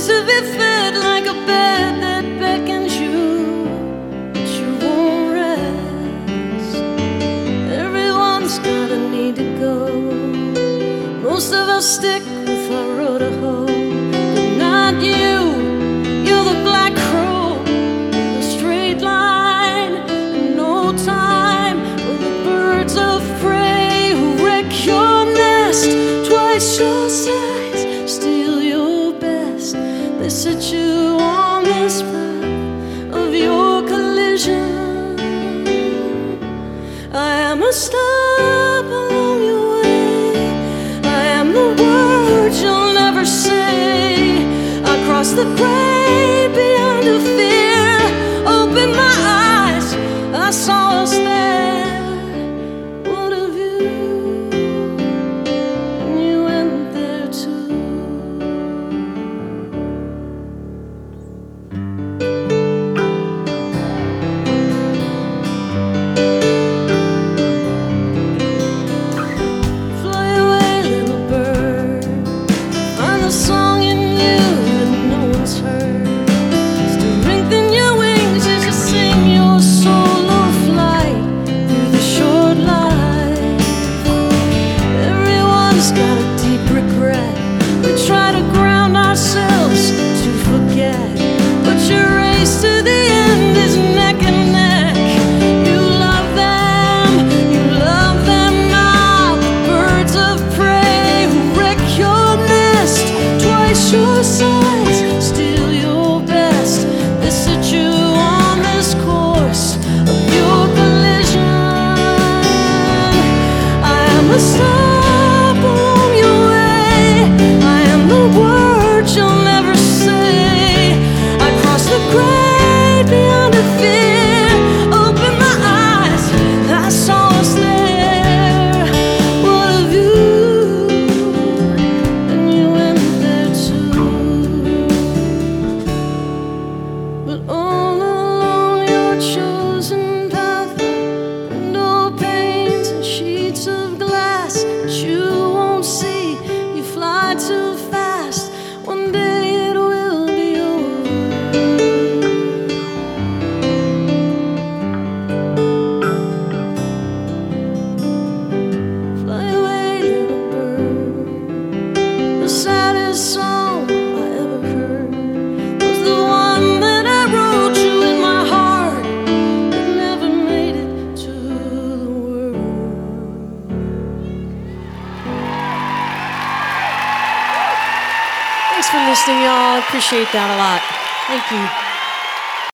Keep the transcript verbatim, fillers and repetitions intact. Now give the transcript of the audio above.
used to be fed like a bed that beckons you, but you won't rest. Everyone's got a need to go. Most of us stick with our road to hoe, but not you. You're the black crow, the straight line, and no time for the birds of prey who wreck your nest. Twice your size, steal your best. They set you on this path of your collision. I am a stop along your way. I am the words you'll never say. I cross the great beyond the fear. Open my eyes, I saw us there. What of you? And you went there too. Fly away, little bird. Find the song in you that no one's heard. Strengthen your wings as you sing your solo flight through the short life. Everyone's got a deep regret. We try to ground ourselves to forget, but your race to the end is neck and neck. You love them, you love them now. Birds of prey who wreck your nest. Twice your size, steal your best. They set you on this course of your collision. I am a stop along your way. I am the words you'll never say. I cross the great beyond the fear. Open my eyes, I saw us there. What of you? And you went there too. But all along your chosen path, window panes and sheets of glass that you won't see. You fly too fast. One day it will be over. Fly away, little bird. The saddest song I ever heard was the one that I wrote you in my heart. It never made it to the world. Thanks for listening, y'all. I appreciate that a lot. Thank you.